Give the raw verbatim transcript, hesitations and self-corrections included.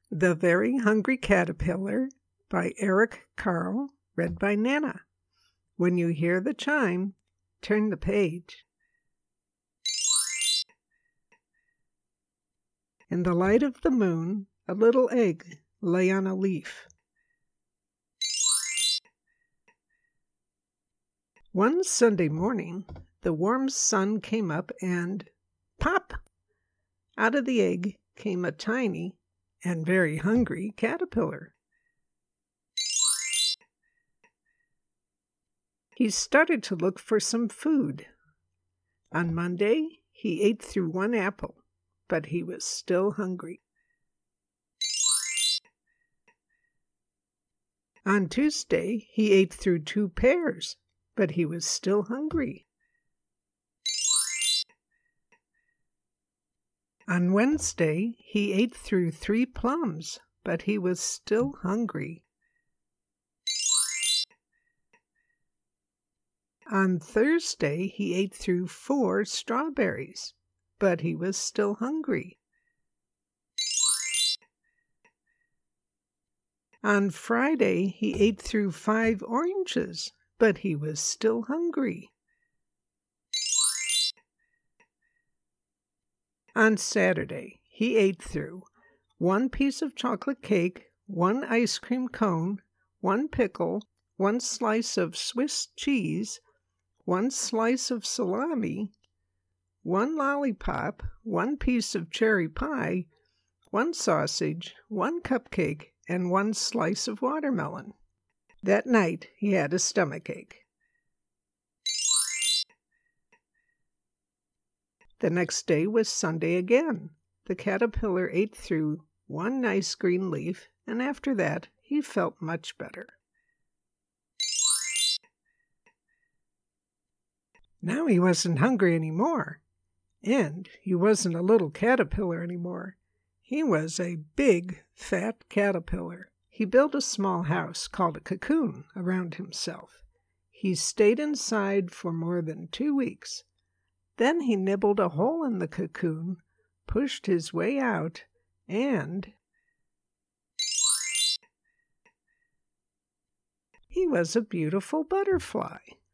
The Very Hungry Caterpillar by Eric Carle, read by Nana. When you hear the chime, turn the page. In the light of the moon, a little egg lay on a leaf. One Sunday morning, the warm sun came up and pop! Out of the egg came a tiny and very hungry caterpillar. He started to look for some food. On Monday, he ate through one apple, but he was still hungry. On Tuesday, he ate through two pears, but he was still hungry. On Wednesday, he ate through three plums, but he was still hungry. On Thursday, he ate through four strawberries, but he was still hungry. On Friday, he ate through five oranges, but he was still hungry. On Saturday, he ate through one piece of chocolate cake, one ice cream cone, one pickle, one slice of Swiss cheese, one slice of salami, one lollipop, one piece of cherry pie, one sausage, one cupcake, and one slice of watermelon. That night, he had a stomachache. The next day was Sunday again. The caterpillar ate through one nice green leaf, and after that he felt much better. Now he wasn't hungry anymore, and he wasn't a little caterpillar anymore. He was a big, fat caterpillar. He built a small house called a cocoon around himself. He stayed inside for more than two weeks. Then he nibbled a hole in the cocoon, pushed his way out, and he was a beautiful butterfly.